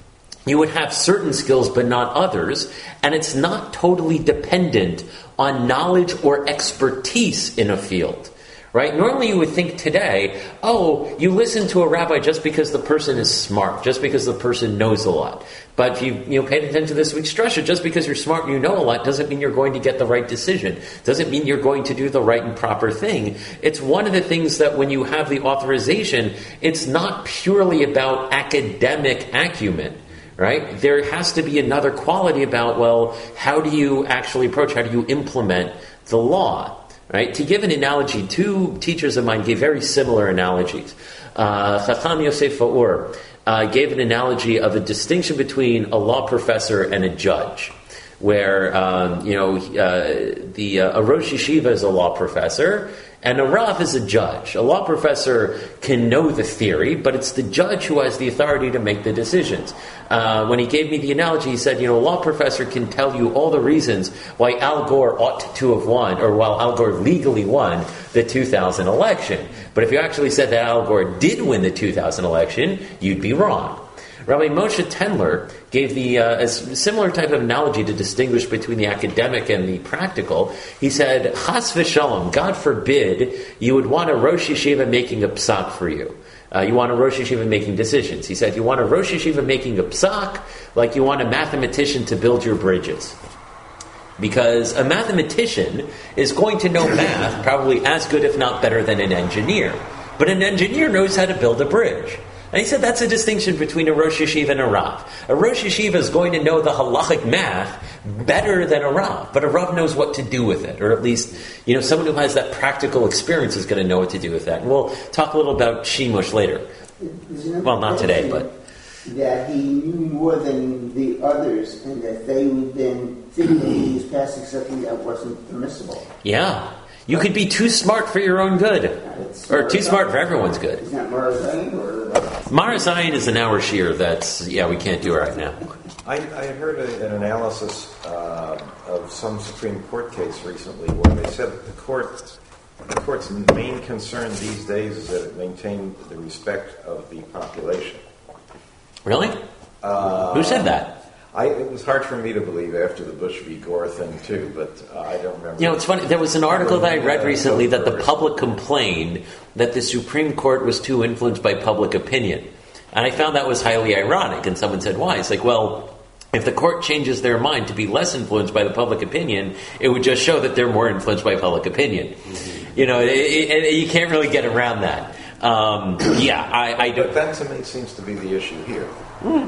you would have certain skills but not others, and it's not totally dependent on knowledge or expertise in a field. Right? Normally you would think today, oh, you listen to a rabbi just because the person is smart, just because the person knows a lot. But if you, you know, paid attention to this week's drasha, just because you're smart and you know a lot doesn't mean you're going to get the right decision. Doesn't mean you're going to do the right and proper thing. It's one of the things that when you have the authorization, it's not purely about academic acumen. Right? There has to be another quality about, well, how do you actually approach, how do you implement the law? Right? To give an analogy, two teachers of mine gave very similar analogies. Uh, Chacham Yosef Faur uh, gave an analogy of a distinction between a law professor and a judge, where um, you know uh, the uh, a Rosh Yeshiva is a law professor and a Rav is a judge. A law professor can know the theory, but it's the judge who has the authority to make the decisions. Uh, when he gave me the analogy, he said, you know, a law professor can tell you all the reasons why Al Gore ought to have won, or while Al Gore legally won the two thousand election. But if you actually said that Al Gore did win the two thousand election, you'd be wrong. Rabbi Moshe Tendler gave the uh, a similar type of analogy to distinguish between the academic and the practical. He said, Chas v'shalom, God forbid, you would want a Rosh Yeshiva making a psak for you. Uh, you want a Rosh Yeshiva making decisions. He said, you want a Rosh Yeshiva making a psak like you want a mathematician to build your bridges. Because a mathematician is going to know math probably as good, if not better, than an engineer. But an engineer knows how to build a bridge. And he said that's a distinction between a Rosh Yeshiva and a Rav. A Rosh Yeshiva is going to know the halachic math better than a Rav, but a Rav knows what to do with it, or at least, you know, someone who has that practical experience is going to know what to do with that. And we'll talk a little about Shimush later. Well, not today, but... That he knew more than the others, and that they would then think that he was passing something that wasn't permissible. Yeah. You could be too smart for your own good. Or too smart for everyone's good. Is that Mara Zayin or... Mara Zayin is an hour shear that's, yeah, we can't do it right now. I, I heard a, an analysis uh, of some Supreme Court case recently where they said that the court, the court's main concern these days is that it maintain the respect of the population. Really? Uh, Who said that? I, it was hard for me to believe after the Bush v. Gore thing, too, but uh, I don't remember. You know, it's funny. There was an article that I read recently that the public complained that the Supreme Court was too influenced by public opinion. And I found that was highly ironic. And someone said, why? It's like, well, if the court changes their mind to be less influenced by the public opinion, it would just show that they're more influenced by public opinion. Mm-hmm. You know, it, it, you can't really get around that. Um, yeah, I, I don't... But that to me seems to be the issue here. Mm.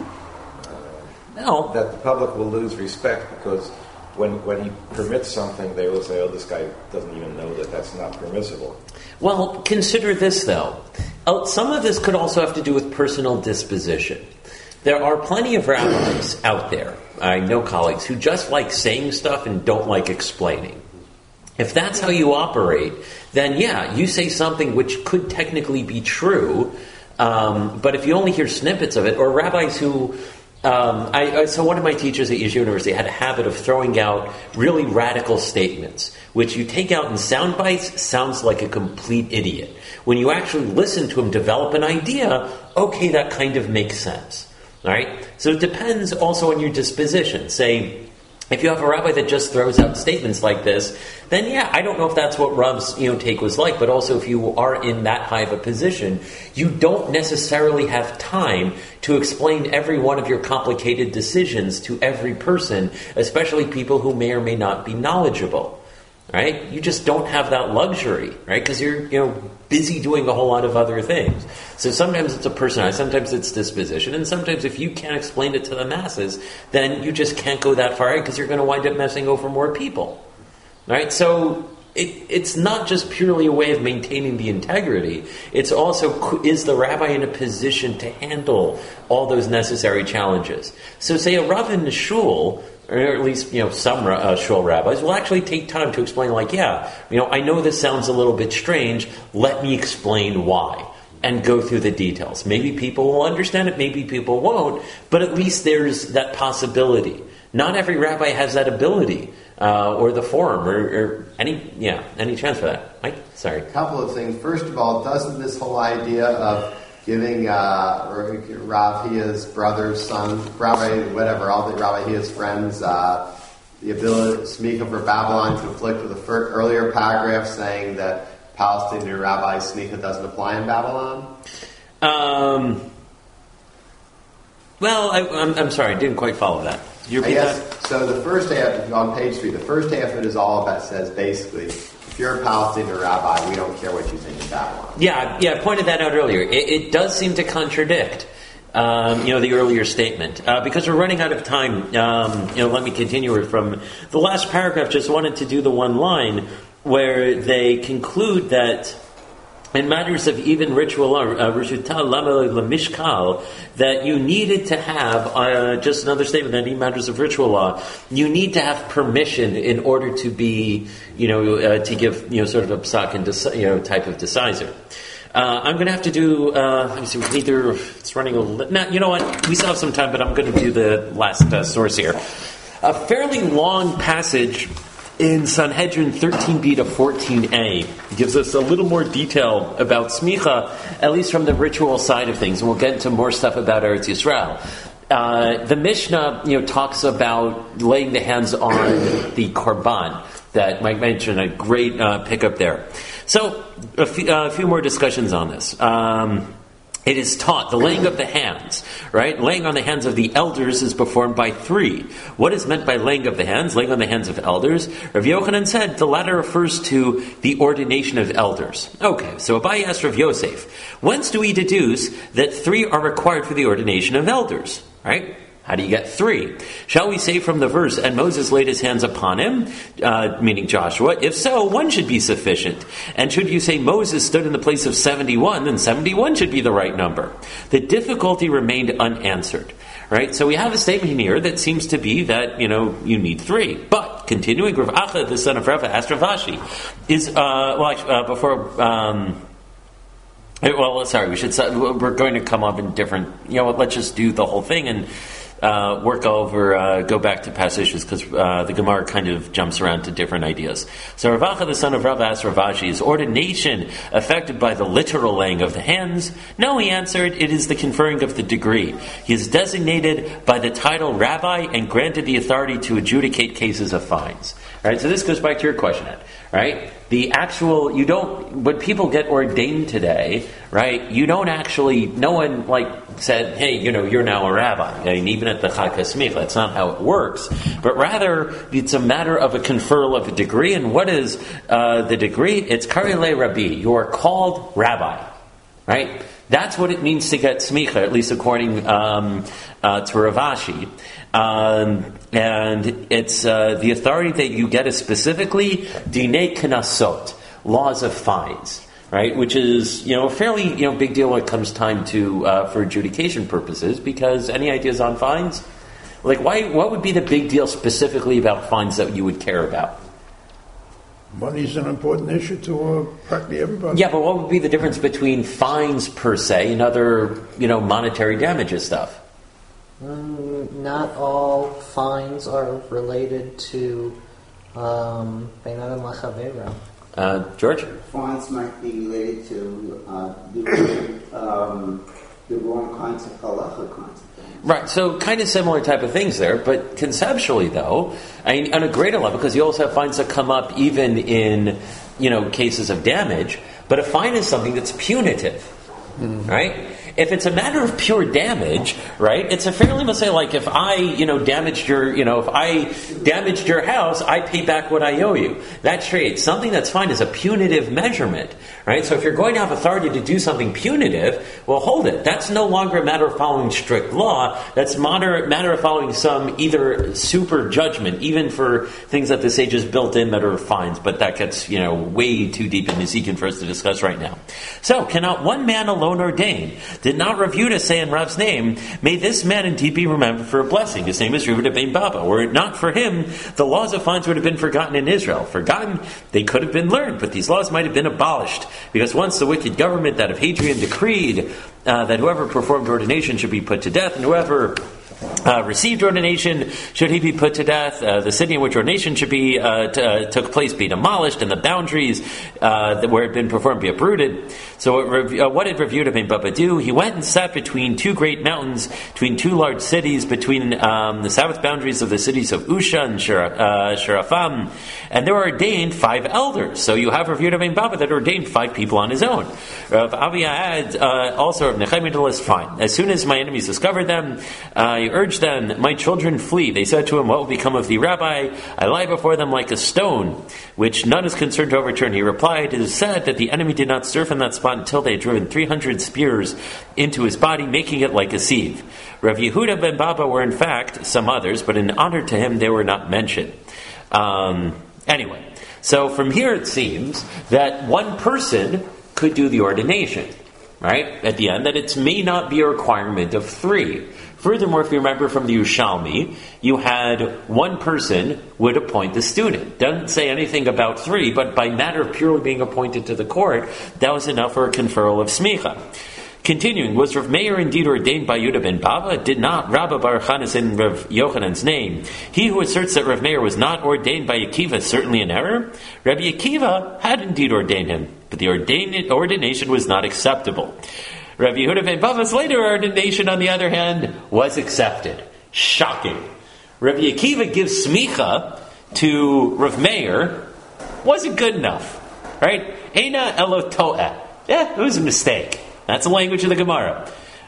No. That the public will lose respect because when when he permits something, they will say, oh, this guy doesn't even know that that's not permissible. Well, consider this, though. Some of this could also have to do with personal disposition. There are plenty of rabbis out there, I know colleagues, who just like saying stuff and don't like explaining. If that's how you operate, then yeah, you say something which could technically be true, um, but if you only hear snippets of it, or rabbis who... Um, I, so one of my teachers at Yeshiva University had a habit of throwing out really radical statements, which you take out in sound bites, sounds like a complete idiot. When you actually listen to him develop an idea, okay, that kind of makes sense. All right? So it depends also on your disposition. Say, if you have a rabbi that just throws out statements like this, then yeah, I don't know if that's what Rav's you know, take was like, but also if you are in that high of a position, you don't necessarily have time to explain every one of your complicated decisions to every person, especially people who may or may not be knowledgeable. Right? You just don't have that luxury, right? Because you're, you know, busy doing a whole lot of other things. So sometimes it's a personality, sometimes it's disposition, and sometimes if you can't explain it to the masses, then you just can't go that far because you're going to wind up messing over more people. Right? So it, it's not just purely a way of maintaining the integrity. It's also, is the rabbi in a position to handle all those necessary challenges? So say a rav in the shul, or at least, you know, some uh, shul rabbis will actually take time to explain, like, yeah, you know, I know this sounds a little bit strange. Let me explain why, and go through the details. Maybe people will understand it, maybe people won't, but at least there's that possibility. Not every rabbi has that ability, uh, or the forum, or, or any, yeah, any chance for that. Mike, sorry. A couple of things. First of all, doesn't this whole idea of giving uh, Rav Hia's brother's son, Rabbi, whatever, all the Rabbi Hia's friends, uh, the ability, smicha for Babylon, conflict with the first, earlier paragraph saying that Palestinian rabbi smicha doesn't apply in Babylon? Um, well, I, I'm, I'm sorry, I didn't quite follow that. You repeat guess, that? So the first half, on page three, the first half of it is all about, says basically, if you're a Palestinian rabbi, we don't care what you think of Babylon. Yeah, yeah, I pointed that out earlier. It, it does seem to contradict, um, you know, the earlier statement. Uh, because we're running out of time, um, you know, let me continue it from the last paragraph. Just wanted to do the one line where they conclude that in matters of even ritual, uh, mishkal, that you needed to have, uh, just another statement, that in matters of ritual law, you need to have permission in order to be, you know, uh, to give, you know, sort of a psak and, deci- you know, type of decider. Uh, I'm going to have to do, uh, let me see, either, it's running a little, nah, you know what, we still have some time, but I'm going to do the last uh, source here. A fairly long passage in Sanhedrin thirteen b to fourteen a gives us a little more detail about smicha, at least from the ritual side of things, and we'll get into more stuff about Eretz Yisrael. Uh, the Mishnah, you know, talks about laying the hands on the korban. That Mike mentioned, a great uh, pickup there. So, a few, uh, a few more discussions on this. Um, It is taught, the laying of the hands, right? Laying on the hands of the elders is performed by three. What is meant by laying of the hands? Laying on the hands of elders? Rav Yochanan said the latter refers to the ordination of elders. Okay, so Abaye asked Rav Yosef, whence do we deduce that three are required for the ordination of elders, right? How do you get three? Shall we say from the verse, and Moses laid his hands upon him, uh, meaning Joshua? If so, one should be sufficient. And should you say Moses stood in the place of seventy-one, then seventy-one should be the right number. The difficulty remained unanswered. Right? So we have a statement here that seems to be that, you know, you need three. But, continuing, Rav Acha, the son of Rava, asked Rav Ashi, is, uh, well, uh, before, um, well, sorry, we should, we're going to come up in different, you know what, let's just do the whole thing and Uh, work over, uh, go back to past issues, because uh, the Gemara kind of jumps around to different ideas. So Rav Acha, the son of Rav, asked Rav Ashi, is ordination affected by the literal laying of the hands? No, he answered, it is the conferring of the degree. He is designated by the title rabbi and granted the authority to adjudicate cases of fines. All right, so this goes back to your question, Ed, right? The actual, you don't, when people get ordained today, right, you don't actually, no one, like, said, hey, you know, you're now a rabbi. I mean, even at the Chag HaSmicha, that's not how it works. But rather, it's a matter of a conferral of a degree. And what is uh, the degree? It's Karei Rabbi. You are called rabbi, right? That's what it means to get smicha, at least according um, uh, to Rav Ashi. Um, and it's uh, the authority that you get is specifically dinei knasot, laws of fines. Right, which is, you know, a fairly, you know, big deal when it comes time to uh, for adjudication purposes. Because any ideas on fines? Like, why? What would be the big deal specifically about fines that you would care about? Money is an important issue to uh, practically everybody. Yeah, but what would be the difference between fines per se and other, you know, monetary damages stuff? Mm, not all fines are related to um, bein adam l'chavero. Uh, George? Fines might be related to uh, the, um, the wrong kinds of halacha kinds of things. Right, so kind of similar type of things there, but conceptually though, I mean, on a greater level, because you also have fines that come up even in, you know, cases of damage, but a fine is something that's punitive, mm-hmm. right? If it's a matter of pure damage, right, it's a fairly, let's say, like if I, you know, damaged your, you know, if I damaged your house, I pay back what I owe you. That's straight. Something that's fine is a punitive measurement, right? So if you're going to have authority to do something punitive, well, hold it. That's no longer a matter of following strict law. That's a matter of following some either super judgment, even for things that the sages built in that are fines, but that gets, you know, way too deep in Nezikin for us to discuss right now. So, cannot one man alone ordain? Did not Rav Yehuda say in Rav's name, may this man indeed be remembered for a blessing. His name is Yehuda ben Baba. Were it not for him, the laws of fines would have been forgotten in Israel. Forgotten, they could have been learned, but these laws might have been abolished. Because once the wicked government, that of Hadrian, decreed uh, that whoever performed ordination should be put to death, and whoever Uh, received ordination, should he be put to death? Uh, the city in which ordination should be uh, t- uh, took place be demolished, and the boundaries uh, that where it had been performed be uprooted. So what, rev- uh, what did Rav Yehuda ben Baba do? He went and sat between two great mountains, between two large cities, between um, the south boundaries of the cities of Usha and Shira, uh, Shirafam, and there were ordained five elders. So you have Rav Yehuda ben Baba that ordained five people on his own. Rav Aviad uh, also Rav Nechemiah the list, fine. As soon as my enemies discovered them, uh, he urged them, my children flee. They said to him, what will become of thee, Rabbi? I lie before them like a stone, which none is concerned to overturn. He replied, it is said that the enemy did not stir from that spot until they had driven three hundred spears into his body, making it like a sieve. Rav Yehuda ben Baba were in fact some others, but in honor to him they were not mentioned. Um, anyway, so from here it seems that one person could do the ordination, right? At the end, that it may not be a requirement of three. Furthermore, if you remember from the Yerushalmi, you had one person would appoint the student. Doesn't say anything about three, but by matter of purely being appointed to the court, that was enough for a conferral of smicha. Continuing, was Rav Meir indeed ordained by Yehuda ben Baba? Did not Rabba Bar Chanas in Rav Yochanan's name? He who asserts that Rav Meir was not ordained by Akiva is certainly in error. Rabbi Akiva had indeed ordained him, but the ordained, ordination was not acceptable. Rabbi Yehuda ben Bava's later ordination, on the other hand, was accepted. Shocking. Rabbi Akiva gives smicha to Rav Meir. Wasn't good enough. Right? Eina elo to'eh. Yeah, it was a mistake. That's the language of the Gemara.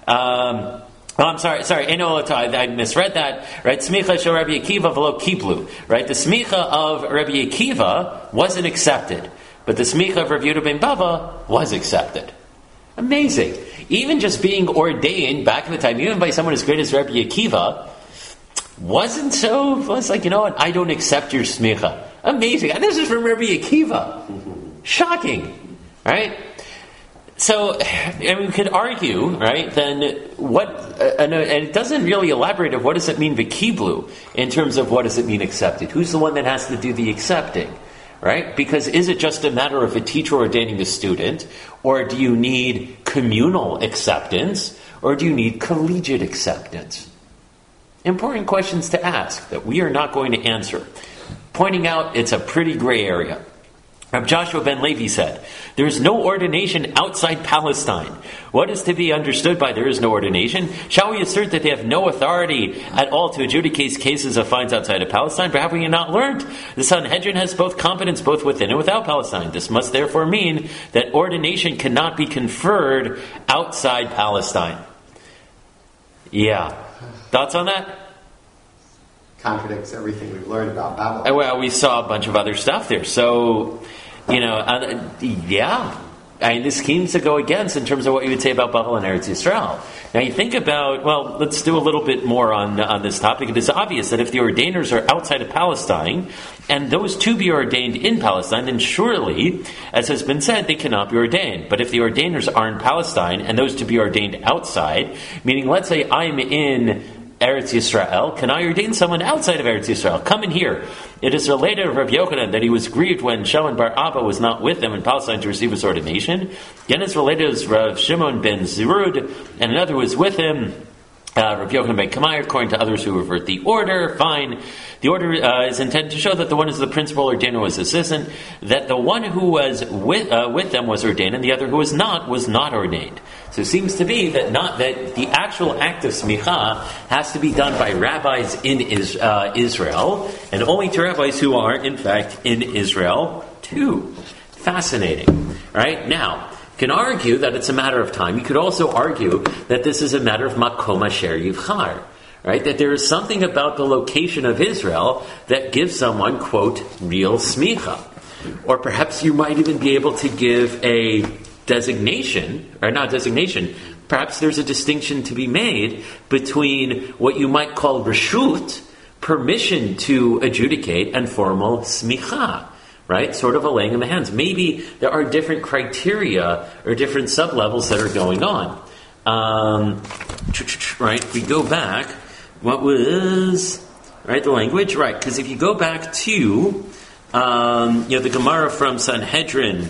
Um, oh, I'm sorry, sorry, Eina elo to'eh. I misread that. Right? Smicha shel Rabbi Akiva v'lo kiplu. Right? The smicha of Rabbi Akiva wasn't accepted. But the smicha of Rabbi Yehuda ben Bava was accepted. Amazing. Even just being ordained back in the time, even by someone as great as Rabbi Akiva, wasn't so, was like, you know what, I don't accept your smicha. Amazing. And this is from Rabbi Akiva. Shocking. Right? So, and we could argue, right, then what, uh, and it doesn't really elaborate of what does it mean v'kiblu, in terms of what does it mean accepted. Who's the one that has to do the accepting? Right? Because is it just a matter of a teacher ordaining a student, or do you need communal acceptance, or do you need collegiate acceptance? Important questions to ask that we are not going to answer. Pointing out it's a pretty gray area. Rabbi Joshua ben Levi said, there is no ordination outside Palestine. What is to be understood by there is no ordination? Shall we assert that they have no authority at all to adjudicate cases of fines outside of Palestine? But have we not learned? The Sanhedrin has both competence both within and without Palestine. This must therefore mean that ordination cannot be conferred outside Palestine. Yeah. Thoughts on that? Contradicts everything we've learned about Babylon. Well, we saw a bunch of other stuff there. So, you know, uh, yeah. I mean, this seems to go against in terms of what you would say about Babylon and Eretz Yisrael. Now, you think about, well, let's do a little bit more on on this topic. It is obvious that if the ordainers are outside of Palestine, and those to be ordained in Palestine, then surely, as has been said, they cannot be ordained. But if the ordainers are in Palestine, and those to be ordained outside, meaning, let's say I'm in Eretz Yisrael, can I ordain someone outside of Eretz Yisrael? Come in here. It is related of Rabbi Yochanan that he was grieved when Shimon bar Abba was not with them in Palestine to receive his ordination. Again, it's related as Rav Shimon ben Zerud, and another was with him, uh, Rabbi Yochanan ben Kamayr, according to others who revert the order. Fine. The order uh, is intended to show that the one is the principal ordained was assistant, that the one who was with uh, with them was ordained, and the other who was not was not ordained. So it seems to be that not that the actual act of smicha has to be done by rabbis in is, uh, Israel, and only to rabbis who are, in fact, in Israel too. Fascinating. Right? Now, you can argue that it's a matter of time. You could also argue that this is a matter of makom asher yivchar. Right? That there is something about the location of Israel that gives someone, quote, real smicha. Or perhaps you might even be able to give a designation, or not designation, perhaps there's a distinction to be made between what you might call reshut, permission to adjudicate, and formal smicha, right? Sort of a laying of the hands. Maybe there are different criteria or different sub-levels that are going on. Um, right, we go back, what was, right, the language? Right, because if you go back to, um, you know, the Gemara from Sanhedrin,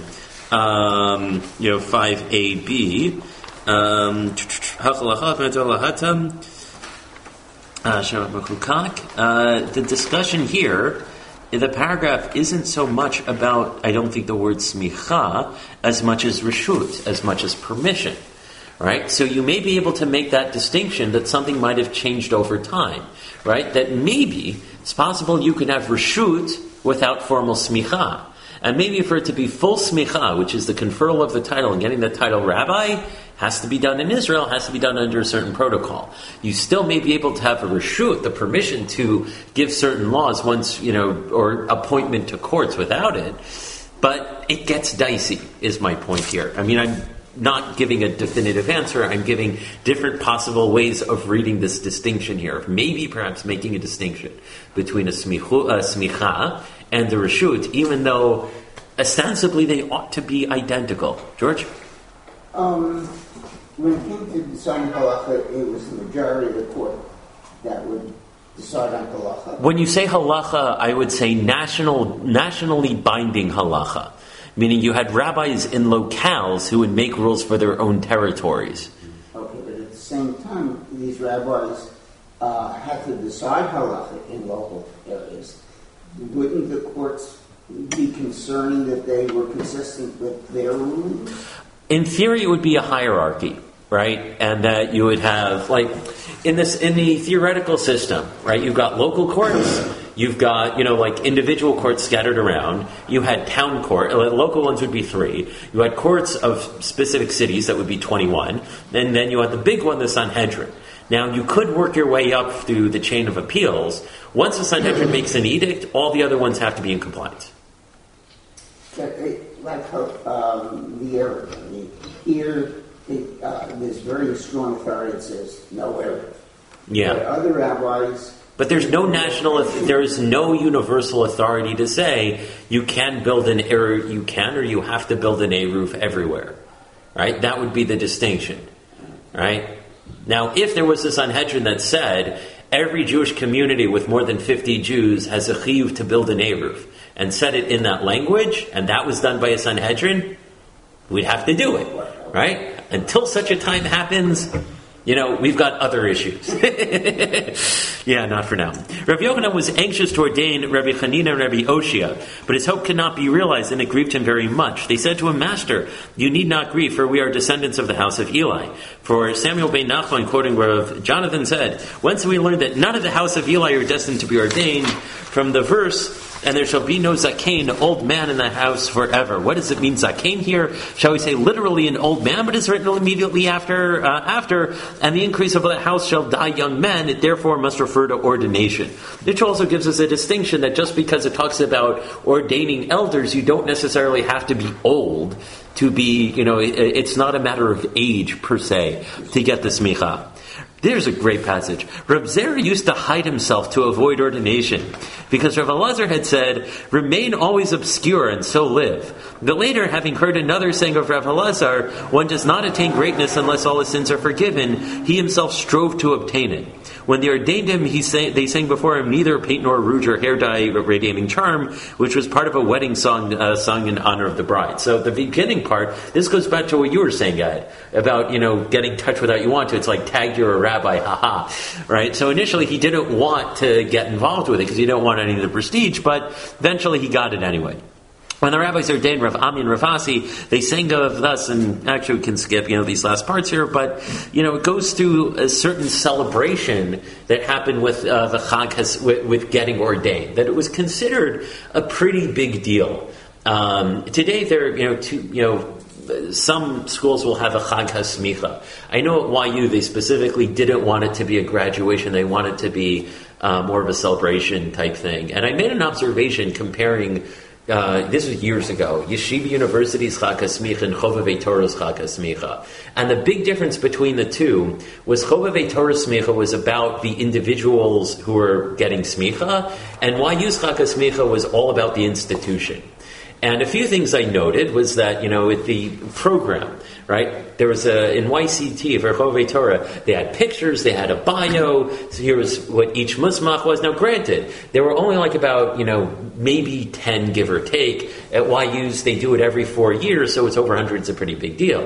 Um, you know, five A B. Um, Uh, uh, the discussion here, the paragraph isn't so much about, I don't think, the word smicha as much as reshut, as much as permission. Right? So you may be able to make that distinction that something might have changed over time. Right? That maybe it's possible you can have reshut without formal smicha. And maybe for it to be full smicha, which is the conferral of the title and getting the title rabbi, has to be done in Israel, has to be done under a certain protocol. You still may be able to have a reshut, the permission to give certain laws once, you know, or appointment to courts without it. But it gets dicey, is my point here. I mean, I'm not giving a definitive answer. I'm giving different possible ways of reading this distinction here. Maybe perhaps making a distinction between a, smichu, a smicha and the reshut, even though ostensibly they ought to be identical. George? Um, when it came to deciding halacha, it was the majority of the court that would decide on halacha. When you say halacha, I would say national, nationally binding halacha. Meaning you had rabbis in locales who would make rules for their own territories. Okay, but at the same time, these rabbis uh, had to decide halacha in local areas. Wouldn't the courts be concerned that they were consistent with their rulings? In theory, it would be a hierarchy, right? And that you would have, like, in this, in the theoretical system, right? You've got local courts. You've got, you know, like individual courts scattered around. You had town court, local ones would be three. You had courts of specific cities that would be twenty-one. And then you had the big one, the Sanhedrin. Now, you could work your way up through the chain of appeals. Once the Sanhedrin makes an edict, all the other ones have to be in compliance. Like um, the error. I mean, here, it, uh, there's very strong authority that says no error. Yeah. But other rabbis... But there's no national, there is no universal authority to say you can build an error, you can or you have to build an A-roof everywhere. Right? That would be the distinction. Right? Now, if there was a Sanhedrin that said every Jewish community with more than fifty Jews has a chiyuv to build an A-roof, and said it in that language, and that was done by a Sanhedrin, we'd have to do it. Right? Until such a time happens... You know, we've got other issues. Yeah, not for now. Rabbi Yochanan was anxious to ordain Rabbi Chanina and Rabbi Oshia, but his hope could not be realized, and it grieved him very much. They said to him, Master, you need not grieve, for we are descendants of the house of Eli. For Samuel ben Nachman, quoting Rav Jonathan, said, Whence we learned that none of the house of Eli are destined to be ordained? From the verse, and there shall be no Zakein, old man in the house forever. What does it mean, Zakein here? Shall we say literally an old man, but it's written immediately after, uh, after, and the increase of the house shall die young men. It therefore must refer to ordination. Which also gives us a distinction that just because it talks about ordaining elders, you don't necessarily have to be old to be, you know, it, it's not a matter of age per se to get the smicha. There's a great passage. Reb Zera used to hide himself to avoid ordination because Rav Elazar had said, remain always obscure and so live. But later, having heard another saying of Rav Elazar, one does not attain greatness unless all his sins are forgiven, he himself strove to obtain it. When they ordained him, he sang, they sang before him neither paint nor rouge or hair dye radiating charm, which was part of a wedding song uh, sung in honor of the bride. So the beginning part, this goes back to what you were saying, Ed, about, you know, getting touch without you want to. It's like tag you're a rabbi, haha, right? So initially he didn't want to get involved with it because he didn't want any of the prestige, but eventually he got it anyway. When the rabbis ordained Rav Ami and Rav Asi, they sang of thus, and actually we can skip, you know, these last parts here, but, you know, it goes through a certain celebration that happened with uh, the Chag has, with, with getting ordained, that it was considered a pretty big deal. Um, today there, you know, two, you know, some schools will have a Chag HaSmicha. I know at Y U they specifically didn't want it to be a graduation, they wanted it to be uh, more of a celebration type thing. And I made an observation comparing Uh, this was years ago. Yeshiva University's Chag HaSmicha and Chovevei Torah's Chag HaSmicha. And the big difference between the two was Chovevei Torah's Smicha was about the individuals who were getting Smicha, and Y U's Chag HaSmicha was all about the institution. And a few things I noted was that, you know, with the program, right, there was a, in Y C T, for Chovevei Torah, they had pictures, they had a bio, so here was what each musmach was. Now granted, there were only like about, you know, maybe ten, give or take. At Y U's, they do it every four years, so it's over one hundred, it's a pretty big deal.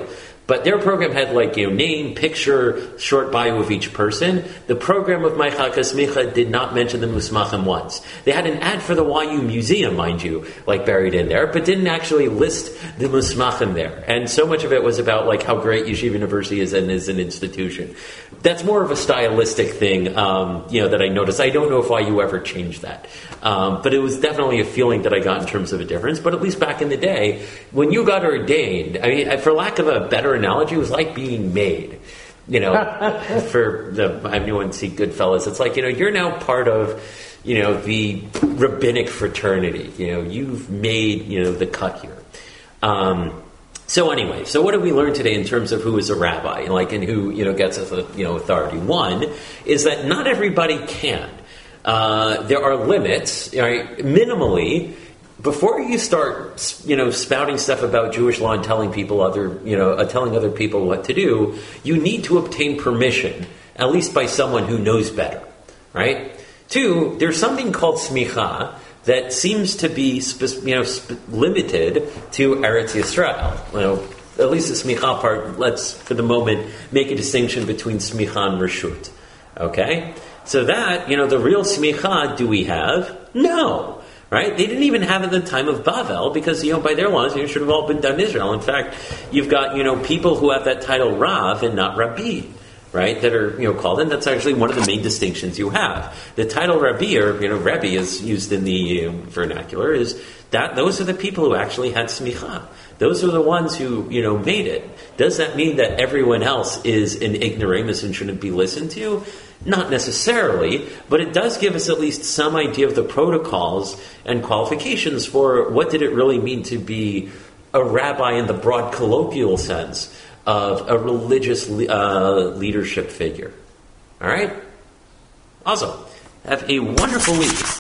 But their program had like, you know, name, picture, short bio of each person. The program of Maichaka Smicha did not mention the Musmachim once. They had an ad for the Y U Museum, mind you, like buried in there, but didn't actually list the Musmachim there. And so much of it was about like how great Yeshiva University is and as an institution. That's more of a stylistic thing, um, you know, that I noticed. I don't know if Y U ever changed that. Um, but it was definitely a feeling that I got in terms of a difference. But at least back in the day, when you got ordained, I mean, for lack of a better analogy, it was like being made. You know, for the anyone see Goodfellas, it's like, you know, you're now part of, you know, the rabbinic fraternity. You know, you've made, you know, the cut here. Um, so anyway, so what did we learn today in terms of who is a rabbi, like, and who, you know, gets us, you know, authority? One is that not everybody can. Uh, there are limits, right? Minimally. Before you start, you know, spouting stuff about Jewish law and telling people other, you know, uh, telling other people what to do, you need to obtain permission, at least by someone who knows better, right? Two, there's something called smicha that seems to be, spe- you know, sp- limited to Eretz Yisrael. You know, at least the smicha part. Let's, for the moment, make a distinction between smicha and reshut. Okay, so that, you know, the real smicha, do we have? No. Right? They didn't even have it at the time of Bavel because, you know, by their laws, you should have all been done in Israel. In fact, you've got, you know, people who have that title Rav and not Rabbi, right? That are, you know, called, and that's actually one of the main distinctions you have. The title Rabbi, or, you know, Rebbe is used in the um, vernacular, is that those are the people who actually had smicha. Those are the ones who, you know, made it. Does that mean that everyone else is an ignoramus and shouldn't be listened to? Not necessarily, but it does give us at least some idea of the protocols and qualifications for what did it really mean to be a rabbi in the broad colloquial sense of a religious uh, leadership figure. All right? Awesome. Have a wonderful week.